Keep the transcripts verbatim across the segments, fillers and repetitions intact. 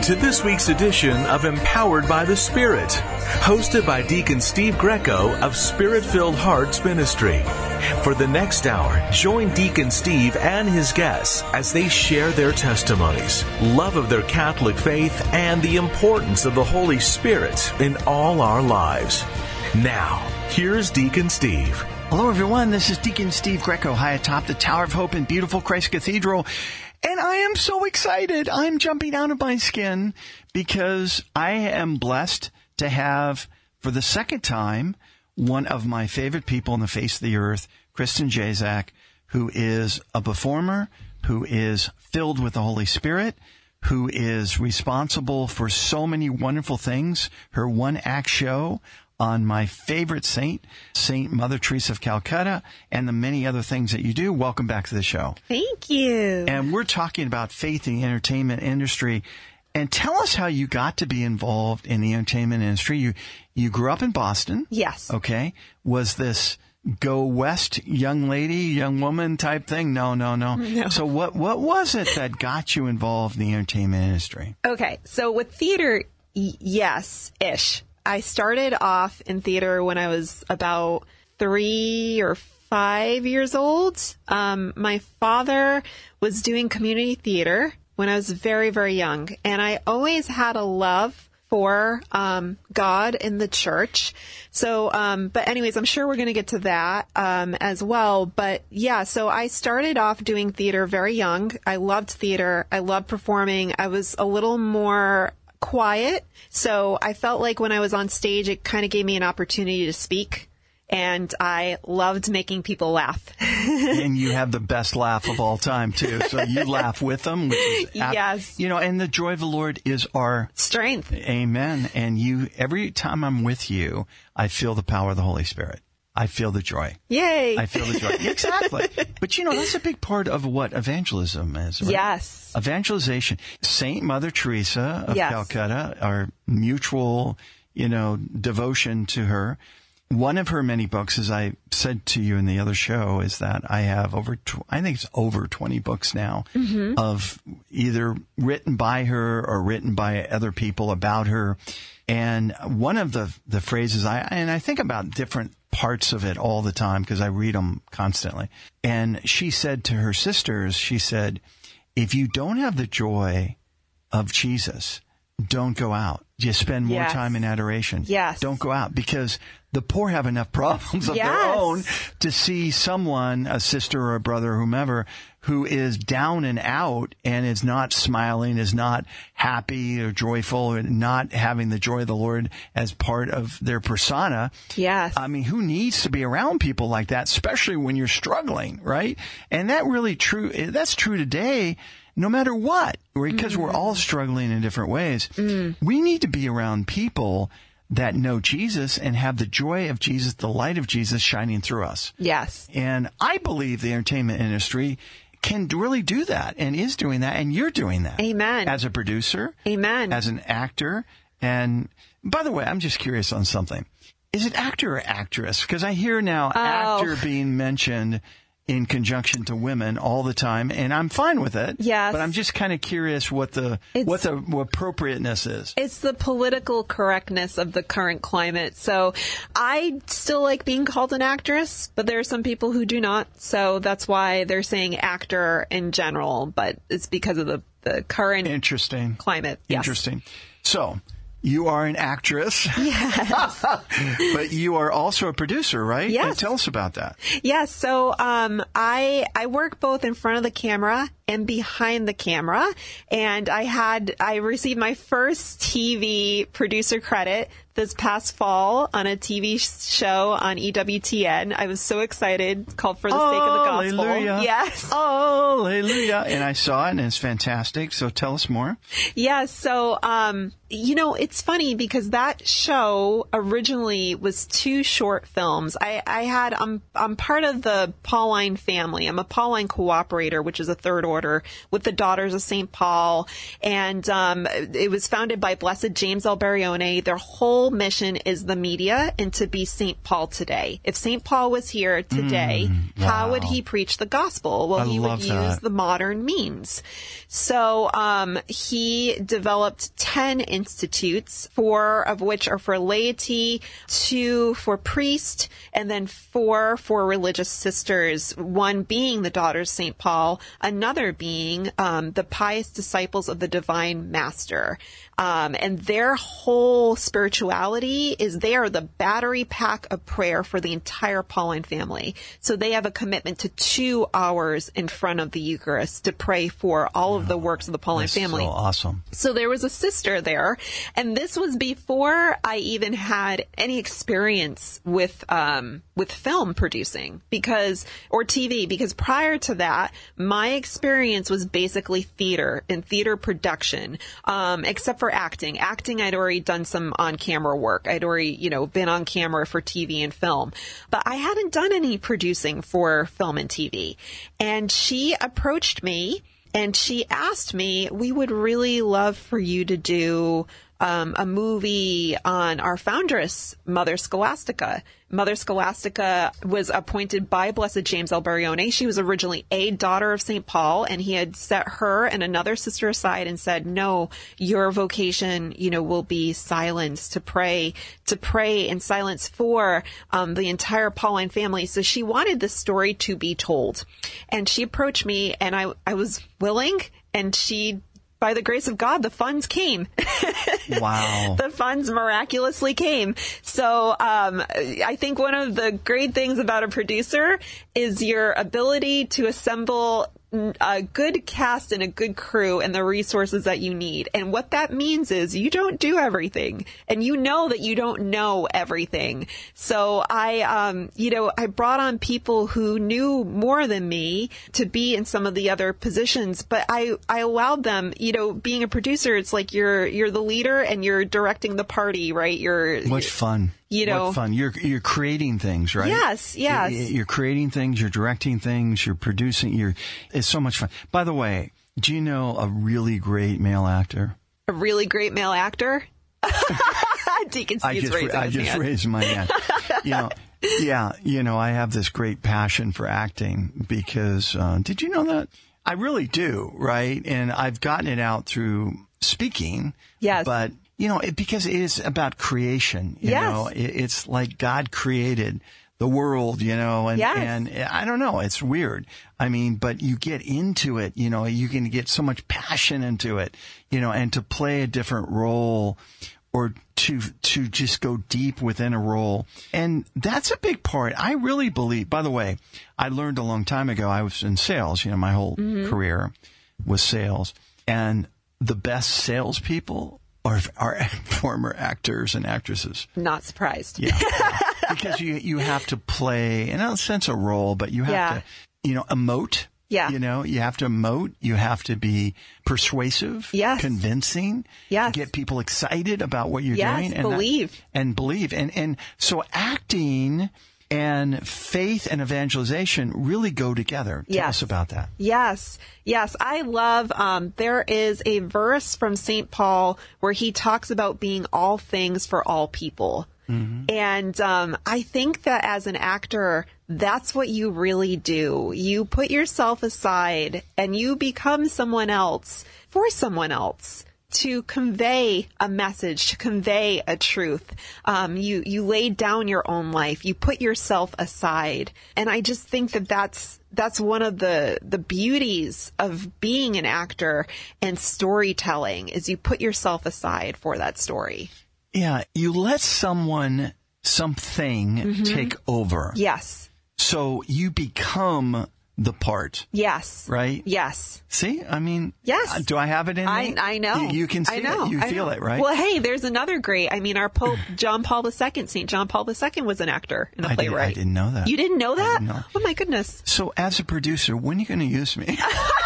to this week's edition of Empowered by the Spirit, hosted by Deacon Steve Greco of Spirit-Filled Hearts Ministry. For the next hour, join Deacon Steve and his guests as they share their testimonies, love of their Catholic faith, and the importance of the Holy Spirit in all our lives. Now, here's Deacon Steve. Hello, everyone. This is Deacon Steve Greco, high atop the Tower of Hope in beautiful Christ Cathedral. And I am so excited. I'm jumping out of my skin because I am blessed to have, for the second time, one of my favorite people on the face of the earth, Kristen Jezak, who is a performer, who is filled with the Holy Spirit, who is responsible for so many wonderful things. Her one-act show on my favorite saint, Saint Mother Teresa of Calcutta, and the many other things that you do. Welcome back to the show. Thank you. And we're talking about faith in the entertainment industry. And tell us how you got to be involved in the entertainment industry. You you grew up in Boston. Yes. Okay. Was this go west young lady, young woman type thing? No, no, no. No. So what, what was it that got you involved in the entertainment industry? Okay. So with theater, y- yes-ish. I started off in theater when I was about three or five years old. Um, my father was doing community theater when I was very, very young. And I always had a love for um, God in the church. So, um, but anyways, I'm sure we're going to get to that um, as well. But yeah, so I started off doing theater very young. I loved theater. I loved performing. I was a little more quiet. So I felt like when I was on stage, it kind of gave me an opportunity to speak. And I loved making people laugh. And you have the best laugh of all time, too. So you laugh with them. Which is ap- yes. You know, and the joy of the Lord is our strength. Amen. And you, every time I'm with you, I feel the power of the Holy Spirit. I feel the joy. Yay. I feel the joy. Exactly. But, you know, that's a big part of what evangelism is, right? Yes. Evangelization. Saint Mother Teresa of yes. Calcutta, our mutual, you know, devotion to her. One of her many books, as I said to you in the other show, is that I have over, tw- I think it's over twenty books now mm-hmm. of either written by her or written by other people about her. And one of the, the phrases I, and I think about different parts of it all the time because I read them constantly. And she said to her sisters, she said, if you don't have the joy of Jesus, don't go out. Just spend more yes. time in adoration. Yes. Don't go out because the poor have enough problems of yes. their own to see someone, a sister or a brother or whomever, who is down and out and is not smiling, is not happy or joyful, or not having the joy of the Lord as part of their persona. Yes. I mean, who needs to be around people like that, especially when you're struggling, right? And that really true, that's true today. No matter what, because mm-hmm. we're all struggling in different ways, mm. we need to be around people that know Jesus and have the joy of Jesus, the light of Jesus shining through us. Yes. And I believe the entertainment industry can really do that and is doing that, and you're doing that. Amen. As a producer. Amen. As an actor. And by the way, I'm just curious on something. Is it actor or actress? Because I hear now oh. actor being mentioned in conjunction to women all the time, and I'm fine with it. Yes. But I'm just kind of curious what the it's, what the appropriateness is. It's the political correctness of the current climate. So I still like being called an actress, but there are some people who do not. So that's why they're saying actor in general, but it's because of the, the current Interesting. climate. Yes. Interesting. So you are an actress. Yes. But you are also a producer, right? Yes. And tell us about that. Yes. So um, I I work both in front of the camera and behind the camera. And I had I received my first T V producer credit this past fall on a T V show on E W T N. I was so excited, called For the Sake of the Gospel. Hallelujah. Yes. Hallelujah. And I saw it, and it's fantastic. So tell us more. Yes. So, um, you know, it's funny because that show originally was two short films. I, I had, I'm, I'm part of the Pauline family. I'm a Pauline cooperator, which is a third order with the Daughters of Saint Paul. And, um, it was founded by Blessed James Alberione. Their whole whole mission is the media and to be Saint Paul today. If Saint Paul was here today, Mm, how wow. would he preach the gospel? Well, I he love would use that. the modern means. So um, he developed ten institutes, four of which are for laity, two for priests, and then four for religious sisters, one being the Daughters of Saint Paul, another being um, the pious disciples of the Divine Master. Um, and their whole spirituality is they are the battery pack of prayer for the entire Pauline family. So they have a commitment to two hours in front of the Eucharist to pray for all of the works of the Pauline That's family. so awesome. So there was a sister there, and this was before I even had any experience with um, with film producing, because or T V, because prior to that, my experience was basically theater and theater production, um, except for acting. Acting, I'd already done some on-camera work. I'd already, you know, been on camera for T V and film, but I hadn't done any producing for film and T V. And she approached me. And she asked me, we would really love for you to do um, a movie on our foundress, Mother Scholastica. Mother Scholastica was appointed by Blessed James Alberione. She was originally a daughter of Saint Paul, and he had set her and another sister aside and said, no, your vocation, you know, will be silence, to pray, to pray in silence for um, the entire Pauline family. So she wanted this story to be told. And she approached me, and I, I was willing, and she, by the grace of God, the funds came. Wow. The funds miraculously came. So um, I think one of the great things about a producer is your ability to assemble a good cast and a good crew and the resources that you need. And what that means is you don't do everything, and you know that you don't know everything. So I, um, you know, I brought on people who knew more than me to be in some of the other positions, but I, I allowed them, you know, being a producer, it's like you're, you're the leader and you're directing the party, right? You're, What fun. You know, what fun. You're, you're creating things, right? Yes, yes. You're, you're creating things, you're directing things, you're producing, you're, it's so much fun. By the way, do you know a really great male actor? A really great male actor? Deacon I Steve's just, raising I his just hand. raised my hand. You know, yeah, you know, I have this great passion for acting because, uh, did you know that? I really do, right? And I've gotten it out through speaking. Yes. But, you know, it, because it is about creation, you Yes. know, it, it's like God created the world, you know, and, Yes. and I don't know, it's weird. I mean, but you get into it, you know, you can get so much passion into it, you know, and to play a different role or to, to just go deep within a role. And that's a big part. I really believe, by the way, I learned a long time ago, I was in sales, you know, my whole Mm-hmm. career was sales, and the best salespeople are, are former actors and actresses. Not surprised. Yeah. Because you, you have to play, in a sense, a role, but you have Yeah. to, you know, emote. Yeah. You know, you have to emote. You have to be persuasive. Yes. Convincing. Yes. Get people excited about what you're Yes, doing. And believe. That, and believe. And, and so acting and faith and evangelization really go together. Tell Yes. us about that. Yes. Yes. I love, um, there is a verse from Saint Paul where he talks about being all things for all people. Mm-hmm. And um, I think that as an actor, that's what you really do. You put yourself aside and you become someone else for someone else to convey a message, to convey a truth. Um, you, you lay down your own life. You put yourself aside. And I just think that that's, that's one of the, the beauties of being an actor and storytelling is you put yourself aside for that story. Yeah. You let someone, something Mm-hmm. take over. Yes. So you become the part. Yes. Right? Yes. See, I mean, Yes. uh, do I have it in I, me? I know. You, you can see I know. it. You I feel know. it, right? Well, hey, there's another great. I mean, our Pope John Paul the Second, Saint John Paul the Second, was an actor and a I, did, playwright. I didn't know that. You didn't know that? didn't know. Oh my goodness. So as a producer, when are you going to use me?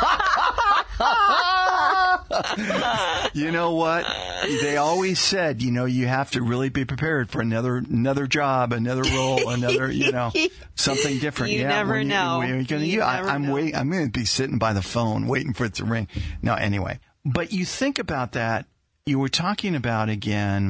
You know what? They always said, you know, you have to really be prepared for another another job, another role, another, you know, something different. You yeah, never when know. When are you gonna, You you, I, never I'm know. wait. I'm going to be sitting by the phone waiting for it to ring. No, anyway. But you think about that. You were talking about again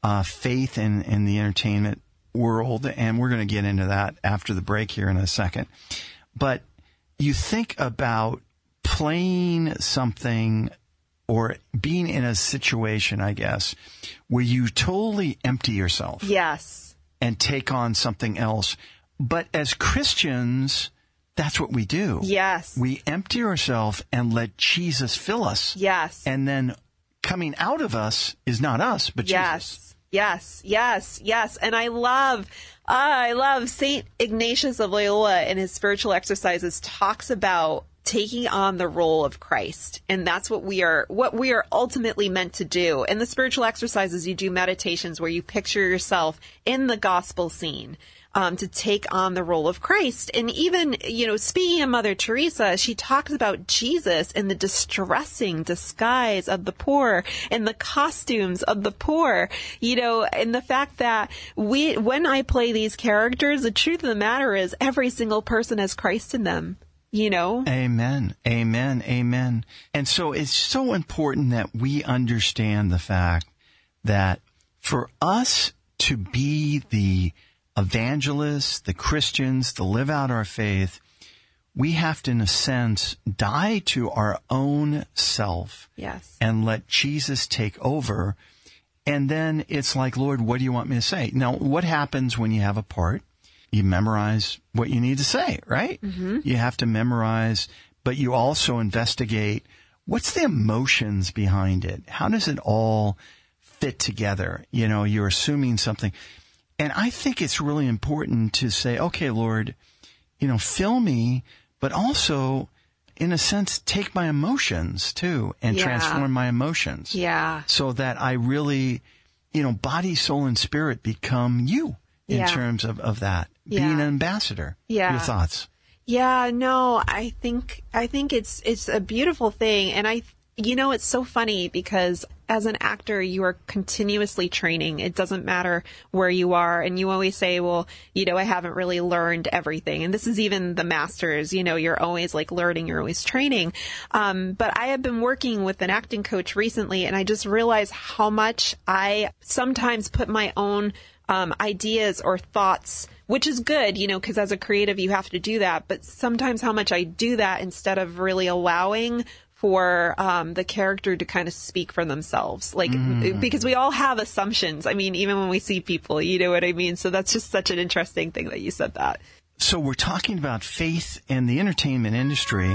uh, faith in, in the entertainment world, and we're going to get into that after the break here in a second. But you think about playing something or being in a situation, I guess, where you totally empty yourself. Yes. And take on something else. But as Christians, that's what we do. Yes. We empty ourselves and let Jesus fill us. Yes. And then coming out of us is not us, but yes. Jesus. Yes. Yes. Yes. And I love, uh, I love Saint Ignatius of Loyola in his spiritual exercises talks about taking on the role of Christ. And that's what we are, what we are ultimately meant to do. In the spiritual exercises, you do meditations where you picture yourself in the gospel scene, um, to take on the role of Christ. And even, you know, speaking of Mother Teresa, she talks about Jesus in the distressing disguise of the poor, in the costumes of the poor, you know, and the fact that we, when I play these characters, the truth of the matter is every single person has Christ in them. You know? Amen. Amen. Amen. And so it's so important that we understand the fact that for us to be the evangelists, the Christians, to live out our faith, we have to, in a sense, die to our own self. Yes. And let Jesus take over. And then it's like, Lord, what do you want me to say? Now, what happens when you have a part? You memorize what you need to say, right? Mm-hmm. You have to memorize, but you also investigate what's the emotions behind it? How does it all fit together? You know, you're assuming something. And I think it's really important to say, okay, Lord, you know, fill me, but also, in a sense, take my emotions too and yeah. transform my emotions. Yeah. So that I really, you know, body, soul, and spirit become you. In yeah. terms of, of that, yeah. being an ambassador. Yeah. Your thoughts? Yeah, no, I think, I think it's, it's a beautiful thing. And I, you know, it's so funny because as an actor, you are continuously training. It doesn't matter where you are. And you always say, well, you know, I haven't really learned everything. And this is even the masters, you know, you're always like learning, you're always training. Um, but I have been working with an acting coach recently, and I just realized how much I sometimes put my own Um, ideas or thoughts, which is good, you know, because as a creative, you have to do that. But sometimes how much I do that instead of really allowing for um, the character to kind of speak for themselves. Like, mm. because we all have assumptions. I mean, even when we see people, you know what I mean? So that's just such an interesting thing that you said that. So we're talking about faith in the entertainment industry.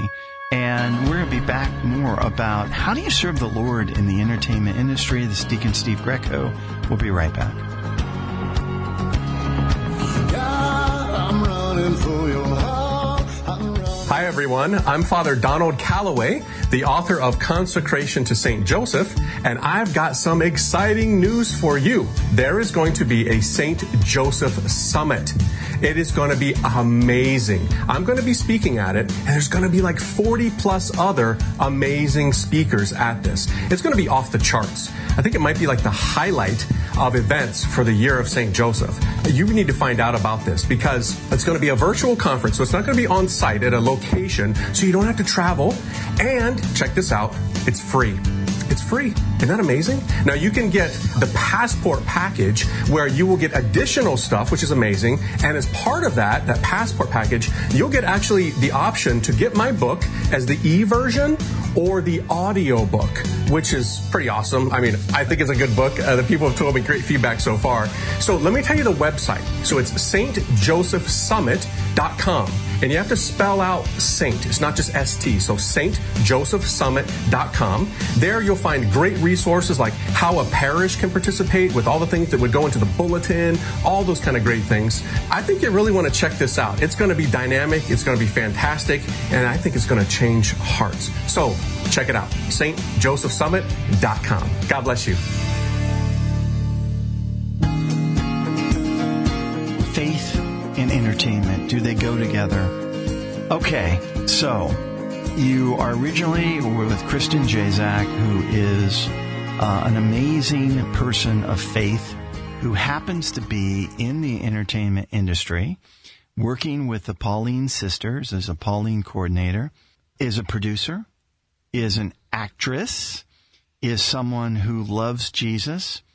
And we're going to be back more about how do you serve the Lord in the entertainment industry. This is Deacon Steve Greco. We'll be right back. Hi, everyone. I'm Father Donald Calloway, the author of Consecration to Saint Joseph, and I've got some exciting news for you. There is going to be a Saint Joseph Summit. It is going to be amazing. I'm going to be speaking at it, and there's going to be like forty plus other amazing speakers at this. It's going to be off the charts. I think it might be like the highlight of events for the year of Saint Joseph. You need to find out about this because it's going to be a virtual conference, so it's not going to be on site at a location, so you don't have to travel. And check this out, it's free. It's free. Isn't that amazing? Now, you can get the passport package where you will get additional stuff, which is amazing. And as part of that, that passport package, you'll get actually the option to get my book as the e-version or the audio book, which is pretty awesome. I mean, I think it's a good book. Uh, the people have told me great feedback so far. So let me tell you the website. So it's saint joseph summit dot com. And you have to spell out Saint. It's not just S T. So saint joseph summit dot com. There you'll find great resources like how a parish can participate with all the things that would go into the bulletin, all those kind of great things. I think you really want to check this out. It's going to be dynamic. It's going to be fantastic. And I think it's going to change hearts. So check it out. saint joseph summit dot com. God bless you. Faith and entertainment, do they go together? Okay, so you are originally with Kristen Jezak, who is uh, an amazing person of faith who happens to be in the entertainment industry, working with the Pauline sisters as a Pauline coordinator, is a producer, is an actress, is someone who loves Jesus,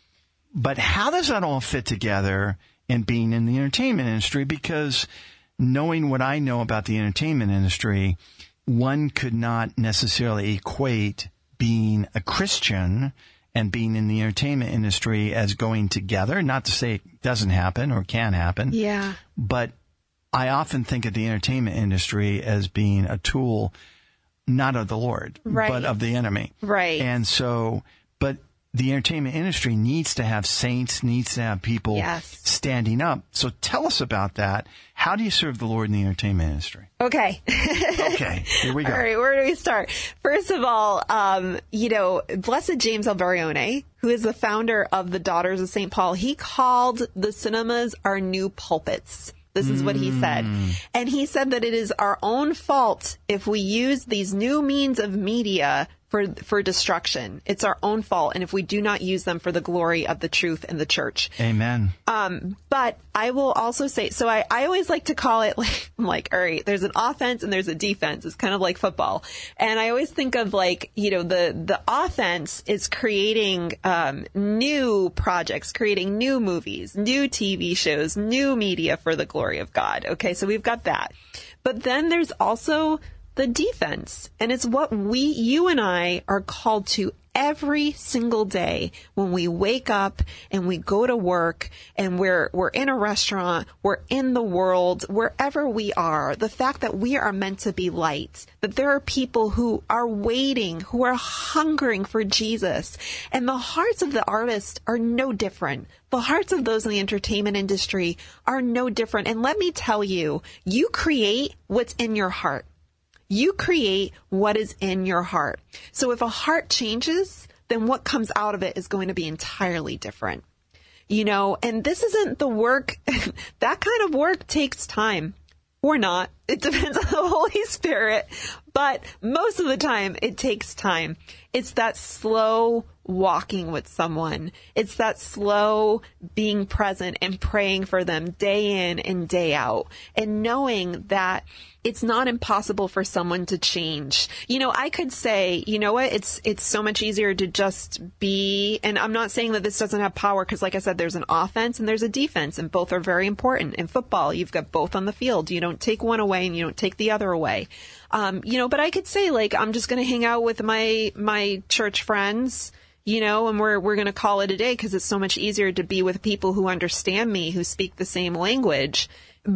But how does that all fit together in being in the entertainment industry? Because knowing what I know about the entertainment industry, one could not necessarily equate being a Christian and being in the entertainment industry as going together. Not to say it doesn't happen or can happen. Yeah. But I often think of the entertainment industry as being a tool, not of the Lord, right. but of the enemy. Right. And so, but the entertainment industry needs to have saints, needs to have people yes. standing up. So tell us about that. How do you serve the Lord in the entertainment industry? Okay. Okay. Here we go. All right. Where do we start? First of all, um, you know, Blessed James Alvarione, who is the founder of the Daughters of Saint Paul, he called the cinemas our new pulpits. This is what he said. And he said that it is our own fault if we use these new means of media for for destruction. It's our own fault. And if we do not use them for the glory of the truth and the church. Amen. Um, but I will also say, so I, I always like to call it like, I'm like, all right, there's an offense and there's a defense. It's kind of like football. And I always think of like, you know, the, the offense is creating, um, new projects, creating new movies, new T V shows, new media for the glory of God. Okay. So we've got that. But then there's also the defense. And it's what we, you and I are called to every single day when we wake up and we go to work and we're, we're in a restaurant, we're in the world, wherever we are, the fact that we are meant to be light, that there are people who are waiting, who are hungering for Jesus. And the hearts of the artists are no different. The hearts of those in the entertainment industry are no different. And let me tell you, you create what's in your heart. You create what is in your heart. So if a heart changes, then what comes out of it is going to be entirely different. You know, and this isn't the work, that kind of work takes time or not. It depends on the Holy Spirit, but most of the time it takes time. It's that slow walking with someone. It's that slow being present and praying for them day in and day out and knowing that it's not impossible for someone to change. You know, I could say, you know what, it's it's so much easier to just be, and I'm not saying that this doesn't have power because like I said, there's an offense and there's a defense and both are very important. In football, you've got both on the field. You don't take one away and you don't take the other away. Um, you know, but I could say like, I'm just going to hang out with my, my church friends, you know, and we're, we're going to call it a day because it's so much easier to be with people who understand me, who speak the same language.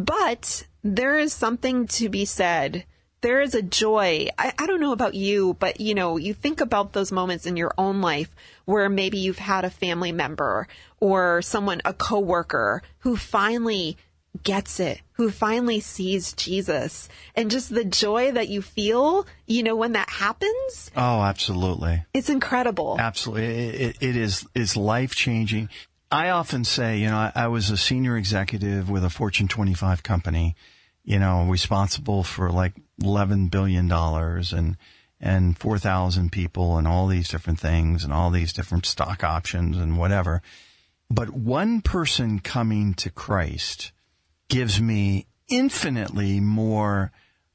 But there is something to be said. There is a joy. I, I don't know about you, but, you know, you think about those moments in your own life where maybe you've had a family member or someone, a coworker who finally gets it, who finally sees Jesus, and just the joy that you feel, you know, when that happens. Oh, absolutely. It's incredible. Absolutely. It, it is, is life changing. I often say, you know, I, I was a senior executive with a Fortune twenty-five company, you know, responsible for like eleven billion dollars and, and four thousand people and all these different things and all these different stock options and whatever. But one person coming to Christ gives me infinitely more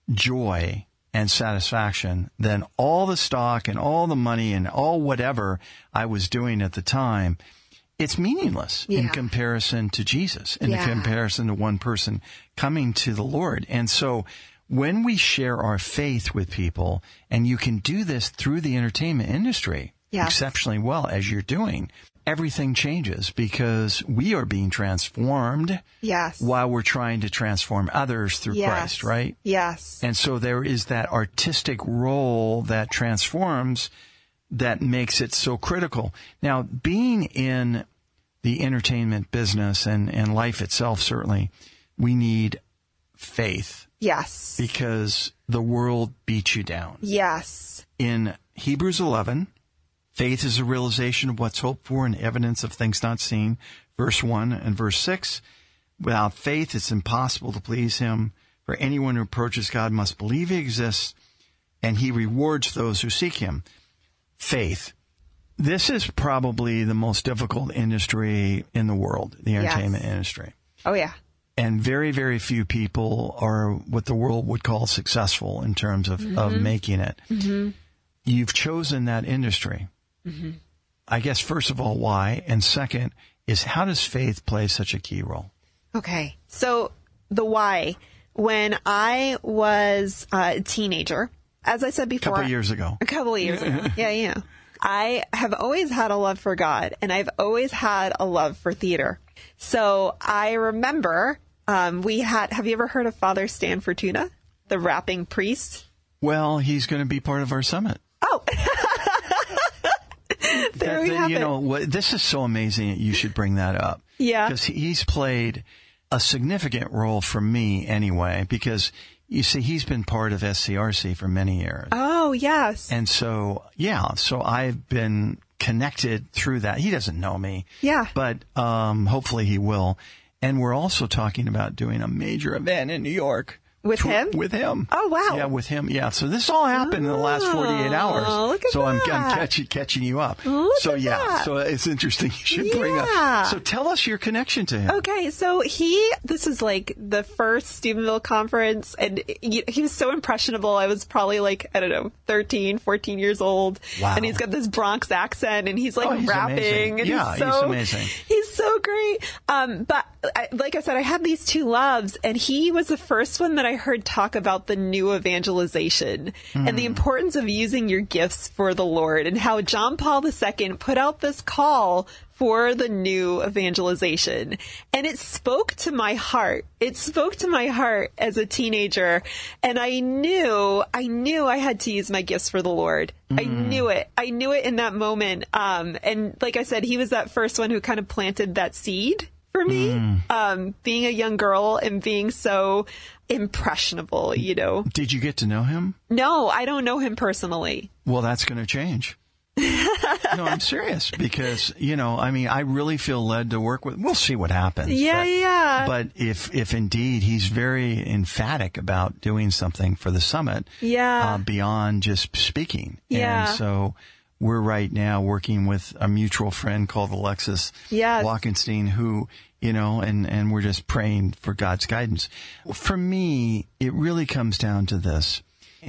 joy and satisfaction than all the stock and all the money and all whatever I was doing at the time. It's meaningless yeah. in comparison to Jesus, in yeah. comparison to one person coming to the Lord. And so when we share our faith with people, and you can do this through the entertainment industry yes. exceptionally well as you're doing, everything changes because we are being transformed yes. while we're trying to transform others through yes. Christ, right? Yes. And so there is that artistic role that transforms that makes it so critical. Now, being in the entertainment business and, and life itself, certainly, we need faith. Yes. Because the world beats you down. Yes. In Hebrews eleven, faith is a realization of what's hoped for and evidence of things not seen. Verse one and verse six, without faith, it's impossible to please him. For anyone who approaches God must believe he exists, and he rewards those who seek him. Faith. This is probably the most difficult industry in the world, the entertainment yes. industry. Oh, yeah. And very, very few people are what the world would call successful in terms of, mm-hmm. of making it. Mm-hmm. You've chosen that industry. Mm-hmm. I guess, first of all, why? And second is, how does faith play such a key role? Okay. So the why. When I was a teenager, as I said before. A couple of years ago. A couple of years ago. Yeah, yeah. I have always had a love for God, and I've always had a love for theater. So I remember um, we had, have you ever heard of Father Stan Fortuna, the rapping priest? Well, he's going to be part of our summit. Oh, there that, we have you it. know, what, this is so amazing that you should bring that up. Yeah. Because he's played a significant role for me anyway, because you see, he's been part of S C R C for many years. Oh, yes. And so, yeah, so I've been connected through that. He doesn't know me. Yeah. But um, hopefully he will. And we're also talking about doing a major event in New York. With Tw- him? With him. Oh, wow. Yeah, with him. Yeah. So this all happened in the last forty-eight hours. Oh, look at so I'm, that. I'm catching, catching you up. Look so at yeah, that. so it's interesting. You should bring Yeah. up. So tell us your connection to him. Okay, so he, this is like the first Stephenville conference, and he, he was so impressionable. I was probably like, I don't know, thirteen, fourteen years old. Wow. And he's got this Bronx accent, and he's like Oh, he's rapping. amazing. And Yeah, he's, so, he's amazing. He's so great. Um, but I, like I said, I had these two loves, and he was the first one that I heard talk about the new evangelization mm. and the importance of using your gifts for the Lord, and how John Paul the Second put out this call for the new evangelization. And it spoke to my heart. It spoke to my heart as a teenager. And I knew, I knew I had to use my gifts for the Lord. Mm. I knew it. I knew it in that moment. Um, and like I said, he was that first one who kind of planted that seed for me, mm. um, being a young girl and being so impressionable, you know. Did you get to know him? No, I don't know him personally. Well, that's going to change. No, I'm serious, because, you know, I mean, I really feel led to work with, we'll see what happens. Yeah, but, yeah. But if, if indeed he's very emphatic about doing something for the summit, yeah. uh, beyond just speaking. Yeah. And so we're right now working with a mutual friend called Alexis yes. Walkenstein, who, you know, and, and we're just praying for God's guidance. For me, it really comes down to this.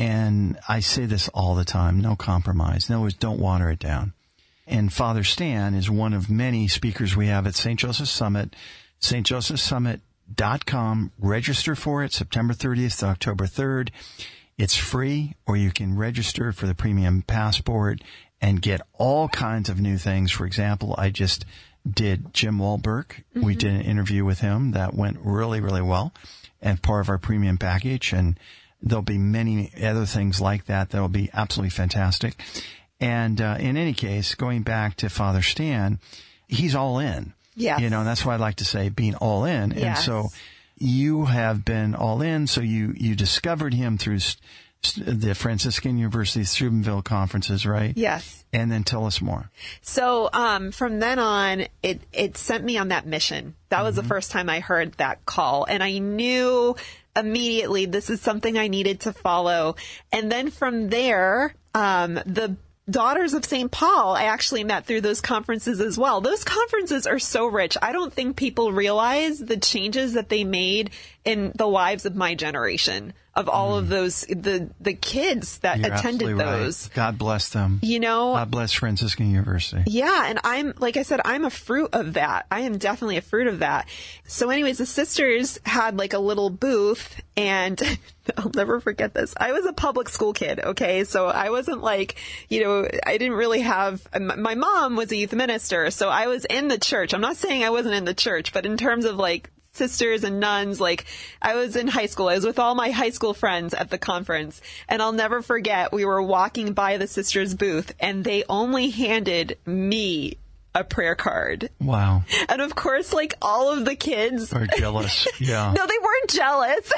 And I say this all the time, no compromise. In other words, don't water it down. And Father Stan is one of many speakers we have at Saint Joseph Summit, S T Joseph Summit dot com. Register for it, September thirtieth to October third. It's free, or you can register for the premium passport and get all kinds of new things. For example, I just did Jim Wahlberg. Mm-hmm. We did an interview with him that went really, really well, and part of our premium package. And there'll be many other things like that that will be absolutely fantastic. And uh, in any case, going back to Father Stan, he's all in. Yeah. You know, and that's why I like to say being all in. Yes. And so you have been all in. So you, you discovered him through st- the Franciscan University Steubenville conferences, right? Yes. And then tell us more. So um, from then on, it, it sent me on that mission. That was mm-hmm. the first time I heard that call. And I knew immediately this is something I needed to follow. And then from there, um, the Daughters of Saint Paul, I actually met through those conferences as well. Those conferences are so rich. I don't think people realize the changes that they made in the lives of my generation, of all mm. of those, the the kids that You're attended those. Right. God bless them. You know? God bless Franciscan University. Yeah, and I'm, like I said, I'm a fruit of that. I am definitely a fruit of that. So anyways, the sisters had like a little booth, and I'll never forget this. I was a public school kid, okay? So I wasn't like, you know, I didn't really have, my mom was a youth minister, so I was in the church. I'm not saying I wasn't in the church, but in terms of like sisters and nuns, like I was in high school. I was with all my high school friends at the conference, and I'll never forget, we were walking by the sisters' booth, and they only handed me a prayer card. Wow. And of course, like all of the kids are jealous. Yeah. No, they weren't jealous.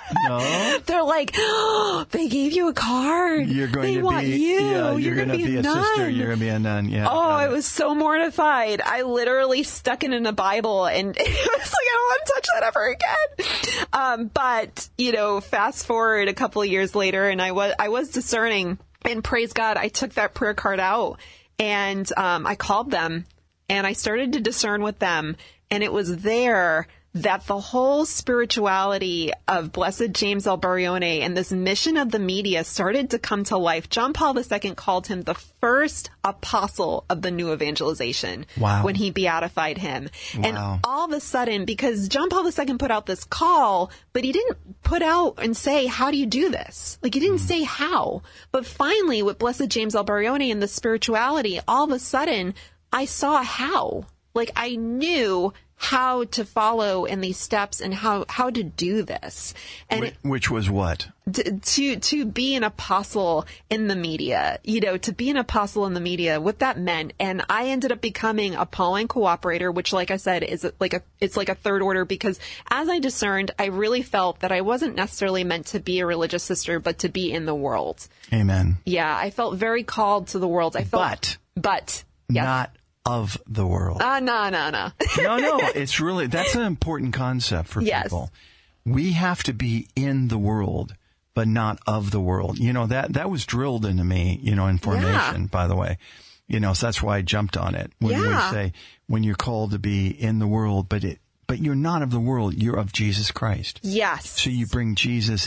No. They're like, oh, they gave you a card. You're going they to want be, you. Yeah, you're, you're going to be, be a, a sister. You're going to be a nun. Yeah. Oh, I was so mortified. I literally stuck it in a Bible, and it was like, I don't want to touch that ever again. Um, but, you know, fast forward a couple of years later, and I was, I was discerning, and praise God, I took that prayer card out. And um, I called them, and I started to discern with them. And it was there that the whole spirituality of Blessed James L. Barione and this mission of the media started to come to life. John Paul the Second called him the first apostle of the new evangelization. Wow. When he beatified him. Wow. And all of a sudden, because John Paul the Second put out this call, but he didn't put out and say, how do you do this? Like, he didn't mm. say how. But finally, with Blessed James L. Barione and the spirituality, all of a sudden, I saw how. Like, I knew how to follow in these steps and how, how to do this. And which, which was what? To, to, to be an apostle in the media, you know, to be an apostle in the media, what that meant. And I ended up becoming a Pauline cooperator, which, like I said, is like a, it's like a third order, because as I discerned, I really felt that I wasn't necessarily meant to be a religious sister, but to be in the world. Amen. Yeah. I felt very called to the world. I felt, but, but, yes. not of the world. Ah, uh, no, no, no. no, no. It's really, that's an important concept for yes. people. We have to be in the world, but not of the world. You know, that, that was drilled into me, you know, in formation, yeah. by the way. You know, so that's why I jumped on it. When yeah. we say, when you're called to be in the world, but it, but you're not of the world, you're of Jesus Christ. Yes. So you bring Jesus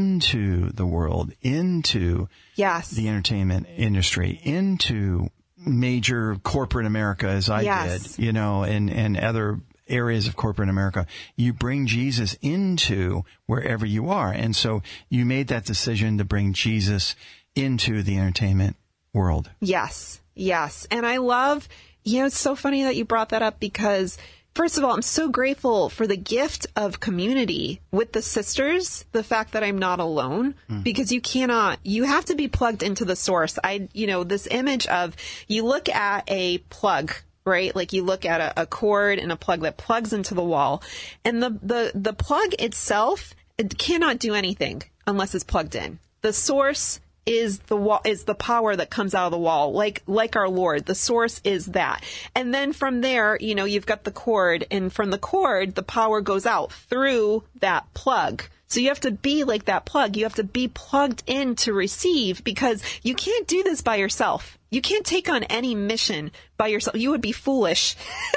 into the world, into yes. the entertainment industry, into major corporate America, as I yes. did, you know, and, and other areas of corporate America. You bring Jesus into wherever you are. And so you made that decision to bring Jesus into the entertainment world. Yes. Yes. And I love, you know, it's so funny that you brought that up, because first of all, I'm so grateful for the gift of community with the sisters, the fact that I'm not alone, mm. because you cannot, you have to be plugged into the source. I, you know, this image of, you look at a plug, right? Like you look at a, a cord and a plug that plugs into the wall, and the, the, the plug itself, it cannot do anything unless it's plugged in. The source is the wall, is the power that comes out of the wall, like, like our Lord. The source is that. And then from there, you know, you've got the cord, and from the cord, the power goes out through that plug. So you have to be like that plug. You have to be plugged in to receive, because you can't do this by yourself. You can't take on any mission by yourself. You would be foolish.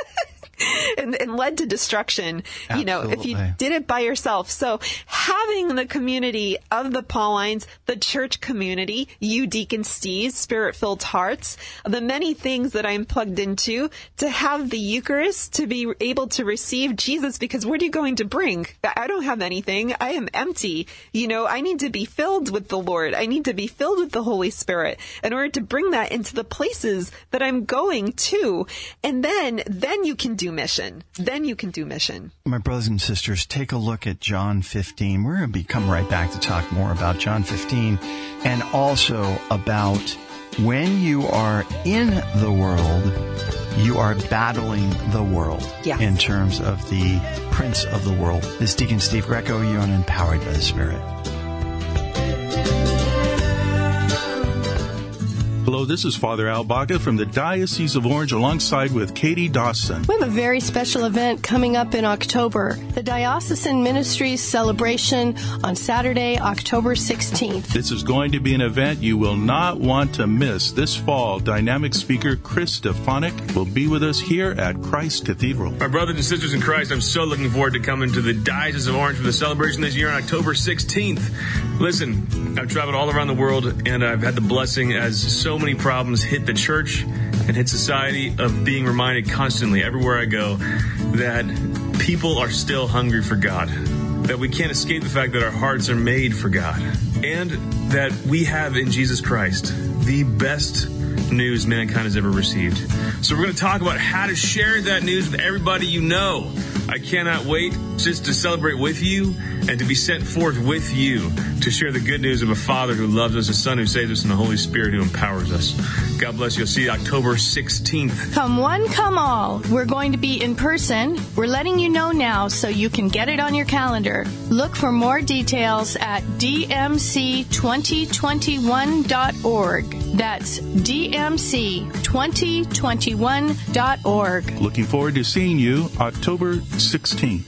And, and led to destruction, Absolutely. You know, if you did it by yourself. So having the community of the Paulines, the church community, you, Deacon Steve, Spirit-Filled Hearts, the many things that I'm plugged into, to have the Eucharist, to be able to receive Jesus, because what are you going to bring? I don't have anything. I am empty. You know, I need to be filled with the Lord. I need to be filled with the Holy Spirit in order to bring that into the places that I'm going to. And then, then you can do mission. Then you can do mission. My brothers and sisters, take a look at John fifteen. We're going to be come right back to talk more about John fifteen, and also about when you are in the world, you are battling the world. Yeah. In terms of the prince of the world. This is Deacon Steve Greco. You're on Empowered by the Spirit. Hello, this is Father Al Baca from the Diocese of Orange, alongside with Katie Dawson. We have a very special event coming up in October, the Diocesan Ministries celebration on Saturday, October sixteenth. This is going to be an event you will not want to miss. This fall, dynamic speaker Chris Stefanik will be with us here at Christ Cathedral. My brothers and sisters in Christ, I'm so looking forward to coming to the Diocese of Orange for the celebration this year on October sixteenth. Listen, I've traveled all around the world, and I've had the blessing, as so many problems hit the church and hit society, of being reminded constantly everywhere I go that people are still hungry for God, that we can't escape the fact that our hearts are made for God, and that we have in Jesus Christ the best news mankind has ever received. So we're going to talk about how to share that news with everybody you know. I cannot wait just to celebrate with you and to be sent forth with you to share the good news of a Father who loves us, a Son who saves us, and the Holy Spirit who empowers us. God bless you. I'll see you October sixteenth. Come one, come all. We're going to be in person. We're letting you know now so you can get it on your calendar. Look for more details at d m c twenty twenty-one dot org. That's d m c twenty twenty-one dot org. Looking forward to seeing you October sixteenth.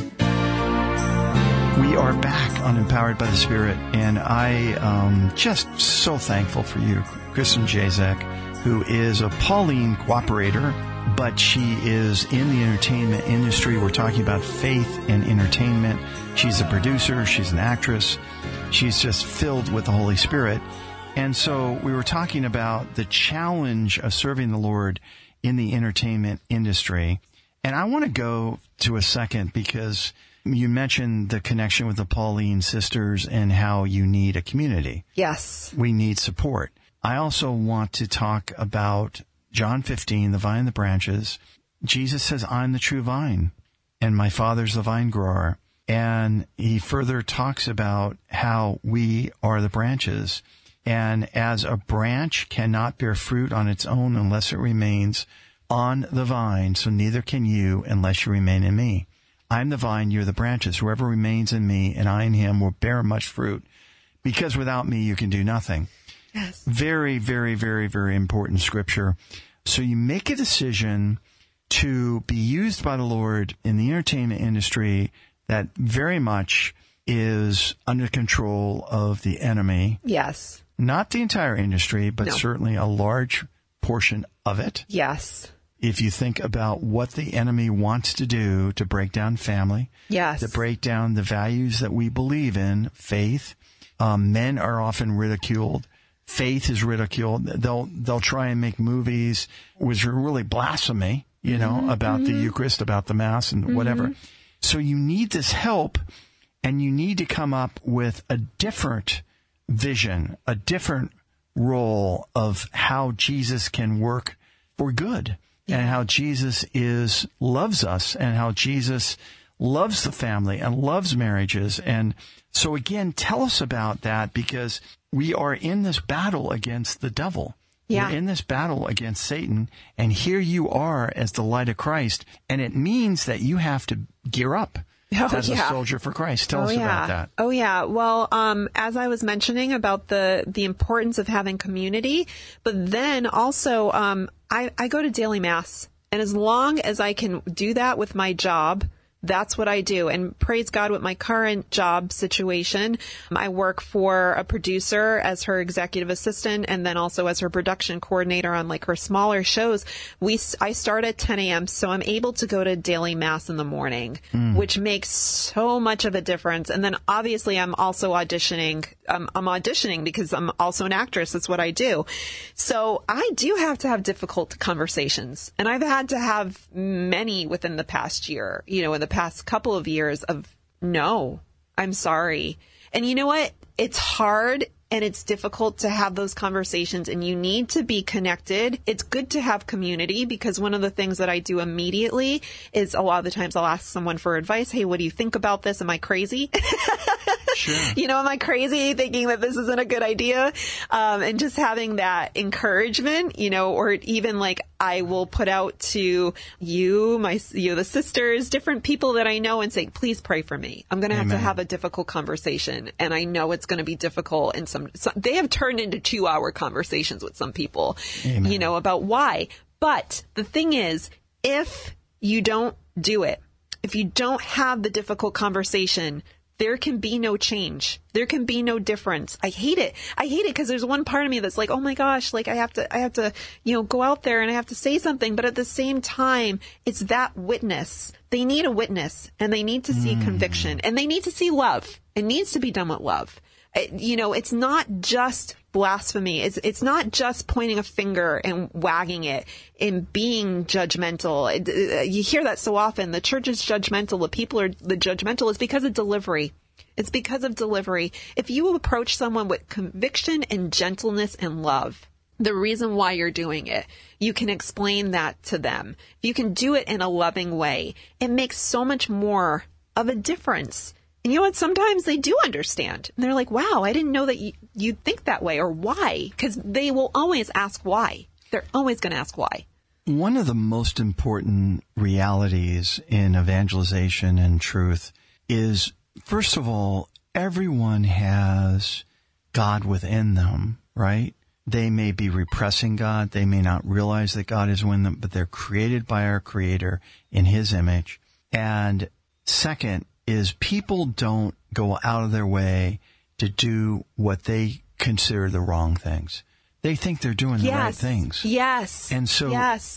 We are back on Empowered by the Spirit, and I am just so thankful for you, Kristen Jacek, who is a Pauline cooperator, but she is in the entertainment industry. We're talking about faith and entertainment. She's a producer. She's an actress. She's just filled with the Holy Spirit. And so we were talking about the challenge of serving the Lord in the entertainment industry. And I want to go to a second because you mentioned the connection with the Pauline sisters and how you need a community. Yes. We need support. I also want to talk about John fifteen, the vine and the branches. Jesus says, I'm the true vine, and my Father's the vine grower. And he further talks about how we are the branches. And as a branch cannot bear fruit on its own unless it remains on the vine, so neither can you unless you remain in me. I'm the vine, you're the branches. Whoever remains in me and I in him will bear much fruit, because without me you can do nothing. Yes. Very, very, very, very important scripture. So you make a decision to be used by the Lord in the entertainment industry that very much is under control of the enemy. Yes. Not the entire industry, but No. certainly a large portion of it. Yes. If you think about what the enemy wants to do to break down family, Yes. to break down the values that we believe in, faith, um, men are often ridiculed. Faith is ridiculed. They'll they'll try and make movies which are really blasphemy, you know, Mm-hmm. about the Eucharist, about the Mass, and whatever. So you need this help, and you need to come up with a different vision, a different role of how Jesus can work for good, and how Jesus is loves us, and how Jesus loves the family and loves marriages. And so again, tell us about that, because we are in this battle against the devil. Yeah. We're in this battle against Satan, and here you are as the light of Christ, and it means that you have to gear up Oh, as yeah. a soldier for Christ. Tell oh, us yeah. about that. Oh yeah. Well, um, as I was mentioning about the the importance of having community, but then also um, I, I go to daily mass, and as long as I can do that with my job, that's what I do. And praise God, with my current job situation, I work for a producer as her executive assistant, and then also as her production coordinator on like her smaller shows. We, I start at ten a.m. so I'm able to go to daily mass in the morning, mm. which makes so much of a difference. And then obviously I'm also auditioning. Um, I'm auditioning because I'm also an actress. That's what I do. So I do have to have difficult conversations, and I've had to have many within the past year, you know, in the past couple of years of, no, I'm sorry. And you know what? It's hard and it's difficult to have those conversations, and you need to be connected. It's good to have community, because one of the things that I do immediately is a lot of the times I'll ask someone for advice. Hey, what do you think about this? Am I crazy? Sure. You know, am I crazy thinking that this isn't a good idea? Um, and just having that encouragement, you know, or even like I will put out to you, my, you know, the sisters, different people that I know, and say, please pray for me. I'm going to have Amen. to have a difficult conversation, and I know it's going to be difficult. And some, some, they have turned into two hour conversations with some people, Amen. you know, about why. But the thing is, if you don't do it, if you don't have the difficult conversation, there can be no change. There can be no difference. I hate it. I hate it because there's one part of me that's like, oh my gosh, like I have to, I have to, you know, go out there and I have to say something. But at the same time, it's that witness. They need a witness, and they need to see mm. conviction, and they need to see love. It needs to be done with love. It, you know, it's not just blasphemy. It's it's not just pointing a finger and wagging it and being judgmental. It, uh, you hear that so often. The church is judgmental. The people are the judgmental. It's because of delivery. It's because of delivery. If you approach someone with conviction and gentleness and love, the reason why you're doing it, you can explain that to them. If you can do it in a loving way, it makes so much more of a difference. And you know what? Sometimes they do understand. And they're like, wow, I didn't know that you, you'd think that way, or why? Because they will always ask why. They're always going to ask why. One of the most important realities in evangelization and truth is, first of all, everyone has God within them, right? They may be repressing God. They may not realize that God is within them, but they're created by our Creator in His image. And second is, people don't go out of their way to do what they consider the wrong things. They think they're doing the yes. right things. Yes. And so yes.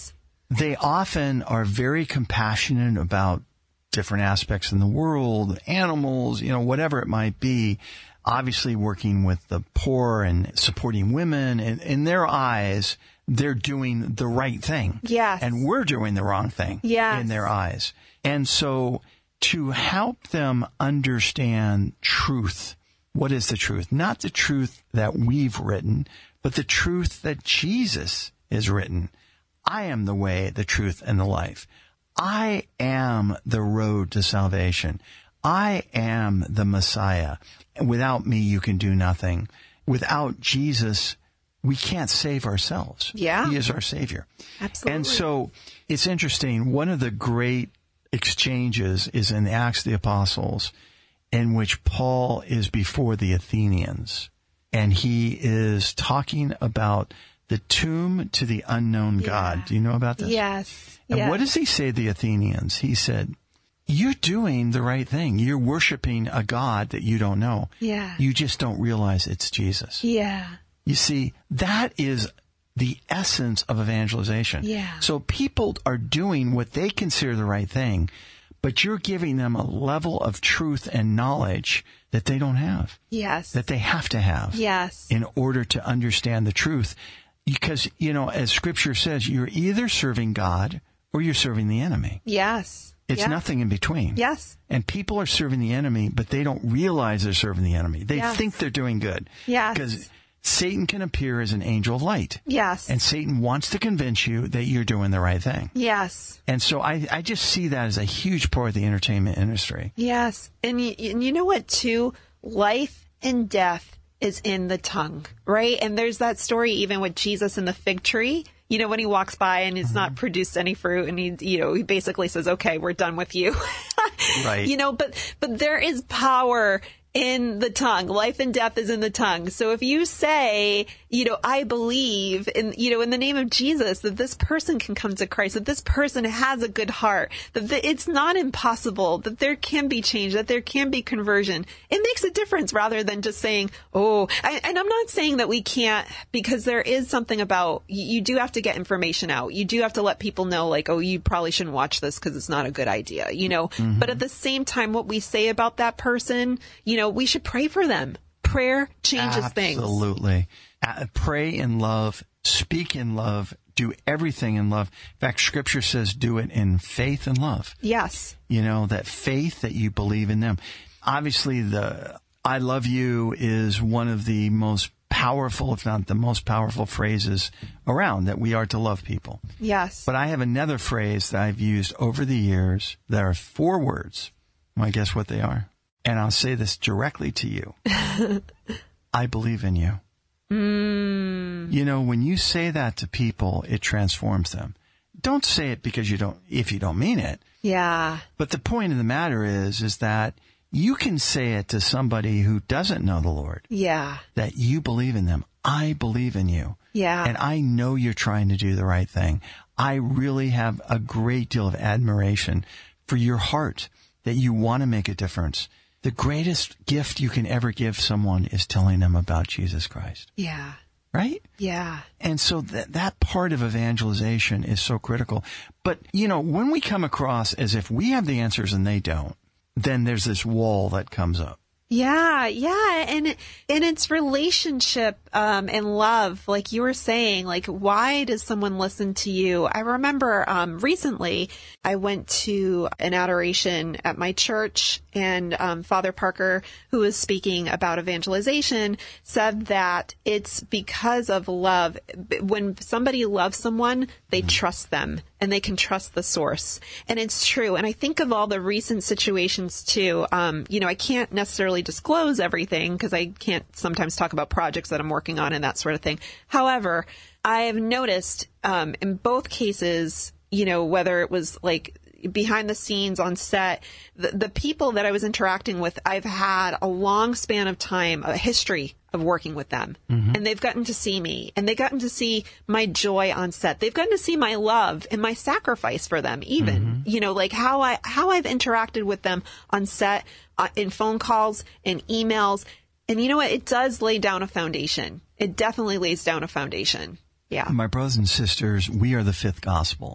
they often are very compassionate about different aspects in the world, animals, you know, whatever it might be. Obviously working with the poor and supporting women. And in their eyes, they're doing the right thing. Yes. And we're doing the wrong thing. Yes. In their eyes. And so to help them understand truth, what is the truth? Not the truth that we've written, but the truth that Jesus has written. I am the way, the truth, and the life. I am the road to salvation. I am the Messiah. Without me, you can do nothing. Without Jesus, we can't save ourselves. Yeah. He is our Savior. Absolutely. And so it's interesting. One of the great exchanges is in Acts of the Apostles, in which Paul is before the Athenians. And he is talking about the tomb to the unknown Yeah. God. Do you know about this? Yes. And yes. what does he say to the Athenians? He said, you're doing the right thing. You're worshiping a God that you don't know. Yeah. You just don't realize it's Jesus. Yeah. You see, that is the essence of evangelization. Yeah. So people are doing what they consider the right thing, but you're giving them a level of truth and knowledge that they don't have, Yes. that they have to have Yes. in order to understand the truth. Because, you know, as Scripture says, you're either serving God or you're serving the enemy. Yes. It's Yeah. nothing in between. Yes. And people are serving the enemy, but they don't realize they're serving the enemy. They Yes. think they're doing good. Yes. Because Satan can appear as an angel of light. Yes. And Satan wants to convince you that you're doing the right thing. Yes. And so I, I just see that as a huge part of the entertainment industry. Yes. And you, and you know what, too? Life and death is in the tongue, right? And there's that story even with Jesus and the fig tree. You know, when he walks by and he's not produced any fruit and he, you know, he basically says, okay, we're done with you. Right. You know, but, but there is power in the tongue. Life and death is in the tongue. So if you say, you know, I believe in, you know, in the name of Jesus that this person can come to Christ, that this person has a good heart, that the, it's not impossible, that there can be change, that there can be conversion. It makes a difference rather than just saying, oh, I, and I'm not saying that we can't, because there is something about, you, you do have to get information out. You do have to let people know, like, oh, you probably shouldn't watch this because it's not a good idea, you know, mm-hmm. But at the same time, what we say about that person, you know, we should pray for them. Prayer changes Absolutely. things. Absolutely. Uh, pray in love, speak in love, do everything in love. In fact, Scripture says do it in faith and love. Yes. You know, that faith that you believe in them. Obviously, the I love you is one of the most powerful, if not the most powerful phrases around, that we are to love people. Yes. But I have another phrase that I've used over the years. There are four words. Want to guess what they are? And I'll say this directly to you. I believe in you. Mm. You know, when you say that to people, it transforms them. Don't say it because you don't, if you don't mean it. Yeah. But the point of the matter is, is that you can say it to somebody who doesn't know the Lord. Yeah. That you believe in them. I believe in you. Yeah. And I know you're trying to do the right thing. I really have a great deal of admiration for your heart, that you want to make a difference. The greatest gift you can ever give someone is telling them about Jesus Christ. Yeah. Right? Yeah. And so that that part of evangelization is so critical. But, you know, when we come across as if we have the answers and they don't, then there's this wall that comes up. Yeah, yeah, and and it's relationship um, and love, like you were saying. Like, why does someone listen to you? I remember um, recently I went to an adoration at my church, and um, Father Parker, who was speaking about evangelization, said that it's because of love. When somebody loves someone, they mm-hmm. trust them, and they can trust the source. And it's true. And I think of all the recent situations too. Um, you know, I can't necessarily disclose everything because I can't sometimes talk about projects that I'm working on and that sort of thing. However, I have noticed um, in both cases, you know, whether it was like behind the scenes on set, the, the people that I was interacting with, I've had a long span of time, a history of working with them. Mm-hmm. And they've gotten to see me, and they've gotten to see my joy on set. They've gotten to see my love and my sacrifice for them, even, mm-hmm. you know, like how I, how I've interacted with them on set, uh, in phone calls and emails. And you know what? It does lay down a foundation. It definitely lays down a foundation. Yeah. My brothers and sisters, we are the fifth gospel.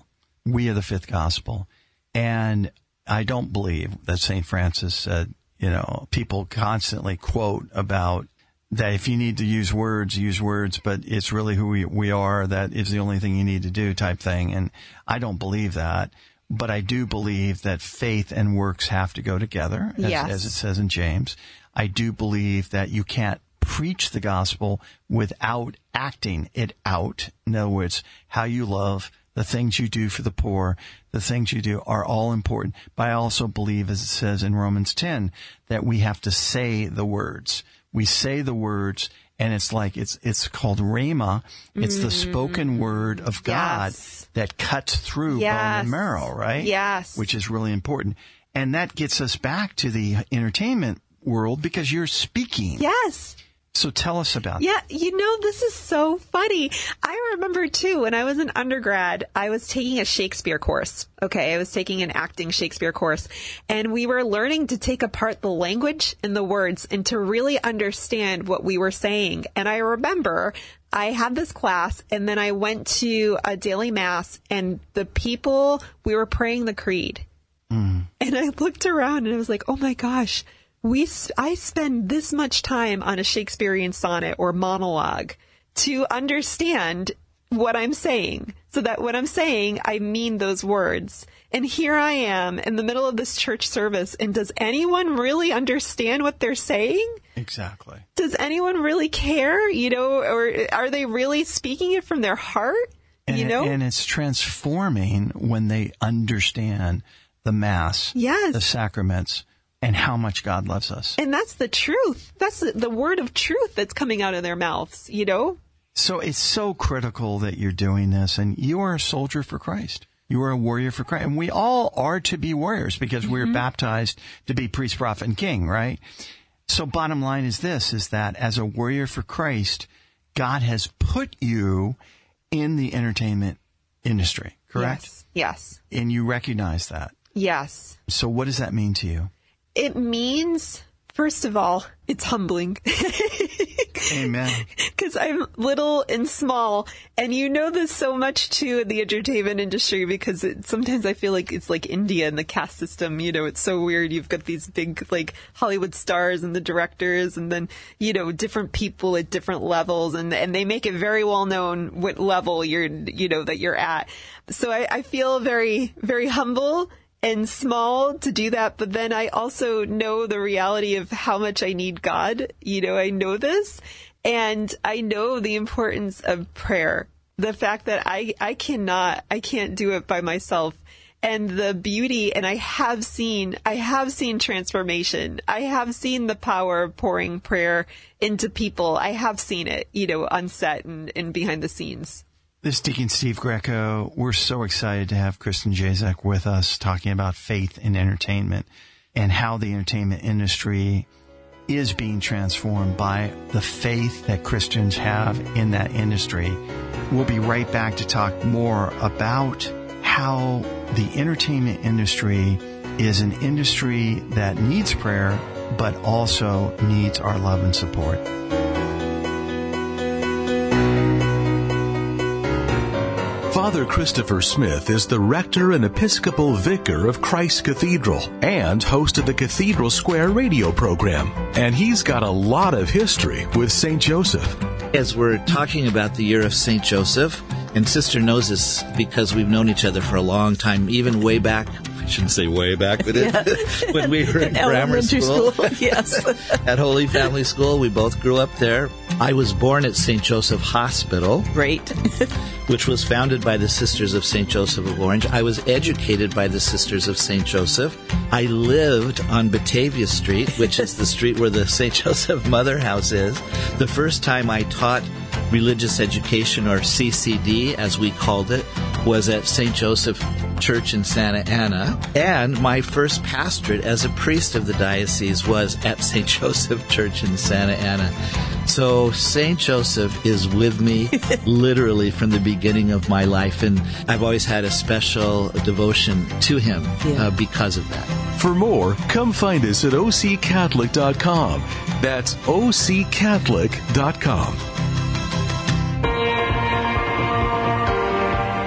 we are the fifth gospel. And I don't believe that Saint Francis said, you know, people constantly quote about that if you need to use words, use words, but it's really who we, we are. That is the only thing you need to do type thing. And I don't believe that. But I do believe that faith and works have to go together, as, yes. as it says in James. I do believe that you can't preach the gospel without acting it out. In other words, how you love, the things you do for the poor, the things you do are all important. But I also believe, as it says in Romans ten, that we have to say the words. We say the words, and it's like, it's it's called rhema. It's mm. the spoken word of God yes. that cuts through yes. bone and marrow, right? Yes. Which is really important. And that gets us back to the entertainment world because you're speaking. Yes. So tell us about yeah, that. Yeah, you know, this is so funny. I remember, too, when I was an undergrad, I was taking a Shakespeare course. Okay, I was taking an acting Shakespeare course. And we were learning to take apart the language and the words and to really understand what we were saying. And I remember I had this class, and then I went to a daily mass, and the people, we were praying the creed. Mm. And I looked around, and I was like, oh, my gosh. We, I spend this much time on a Shakespearean sonnet or monologue to understand what I'm saying, so that when I'm saying, I mean those words. And here I am in the middle of this church service, and does anyone really understand what they're saying? Exactly. Does anyone really care, you know, or are they really speaking it from their heart, and you know? It, and it's transforming when they understand the Mass, yes. the sacraments, and how much God loves us. And that's the truth. That's the, the word of truth that's coming out of their mouths, you know? So it's so critical that you're doing this, and you are a soldier for Christ. You are a warrior for Christ. And we all are to be warriors because mm-hmm. we're baptized to be priest, prophet, and king, right? So bottom line is this, is that as a warrior for Christ, God has put you in the entertainment industry, correct? Yes. Yes. And you recognize that. Yes. So what does that mean to you? It means, first of all, it's humbling. Amen. Because I'm little and small, and you know this so much too in the entertainment industry, because it, sometimes I feel like it's like India in the caste system. You know, it's so weird. You've got these big like Hollywood stars and the directors, and then you know different people at different levels, and and they make it very well known what level you're you know that you're at. So I, I feel very very humble and small to do that, but then I also know the reality of how much I need God. You know, I know this, and I know the importance of prayer. The fact that I, I cannot, I can't do it by myself. And the beauty, and I have seen, I have seen transformation. I have seen the power of pouring prayer into people. I have seen it, you know, on set and, and behind the scenes. This is Deacon Steve Greco. We're so excited to have Kristen Jacek with us talking about faith in entertainment and how the entertainment industry is being transformed by the faith that Christians have in that industry. We'll be right back to talk more about how the entertainment industry is an industry that needs prayer, but also needs our love and support. Father Christopher Smith is the rector and Episcopal Vicar of Christ Cathedral and host of the Cathedral Square radio program. And he's got a lot of history with Saint Joseph. As we're talking about the year of Saint Joseph, and Sister knows this because we've known each other for a long time, even way back, I shouldn't say way back, but yeah. it, when we were in grammar school, school. Yes. at Holy Family School, we both grew up there. I was born at Saint Joseph Hospital. Great. which was founded by the Sisters of Saint Joseph of Orange. I was educated by the Sisters of Saint Joseph. I lived on Batavia Street, which is the street where the Saint Joseph Mother House is. The first time I taught religious education, or C C D as we called it, was at Saint Joseph Church in Santa Ana. And my first pastorate as a priest of the diocese was at Saint Joseph Church in Santa Ana. So Saint Joseph is with me literally from the beginning of my life, and I've always had a special devotion to him yeah. uh, because of that. For more, come find us at o c catholic dot com. That's o c catholic dot com.